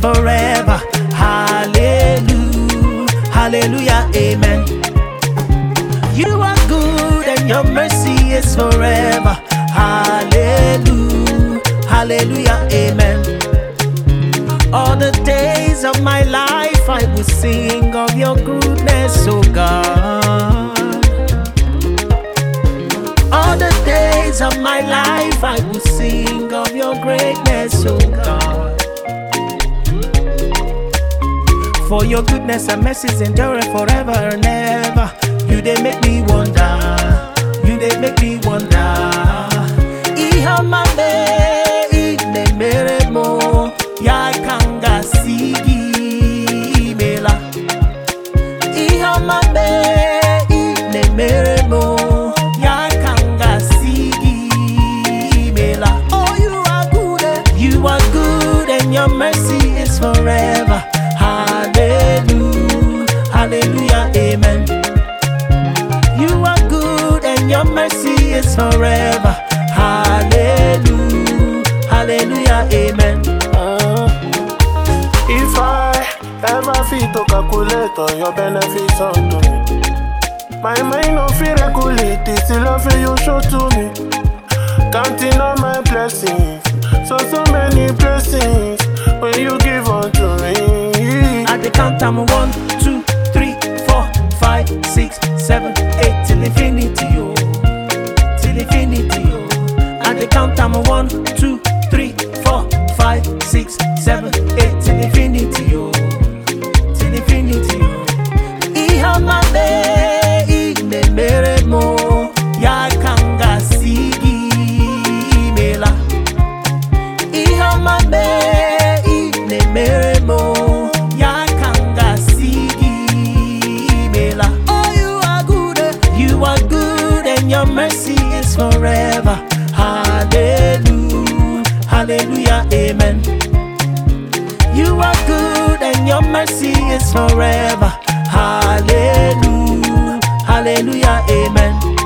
forever. Hallelujah, hallelujah, amen. You are good and your mercy is forever. Hallelujah, hallelujah, amen. All the days of my life I will sing of your goodness, oh God. All the days of my life I will sing of your greatness, oh God. For your goodness and mercies endure forever and ever. You they make me wonder, you they make me wonder. Ihamame inemeremo ya kanga sigi mela. Ihamame inemeremo ya kanga sigi mela. Oh, you are good and your mercy is forever. Hallelujah, hallelujah, amen. You are good and your mercy is forever. Hallelujah, hallelujah, amen. If I ever fit to calculate all your benefits unto me, my mind no fit regulate it till love you show to me. Counting on my blessings, so many blessings when you give unto me. At the count I'm 1, 2, 3, 4, 5, 6, 7, 8 till infinity, oh, till infinity, oh. At the count I'm 1, 2, 3, 4, 5, 6, 7, 8 till infinity, oh, till infinity, oh. Ihamame inemeremo ya kanga sigi mela. Ihamame inemeremo ya kanga sigi mela. Oh, you are good and your mercy is forever. Hallelujah, hallelujah, amen. You are good and your mercy is forever. Hallelujah, hallelujah, amen.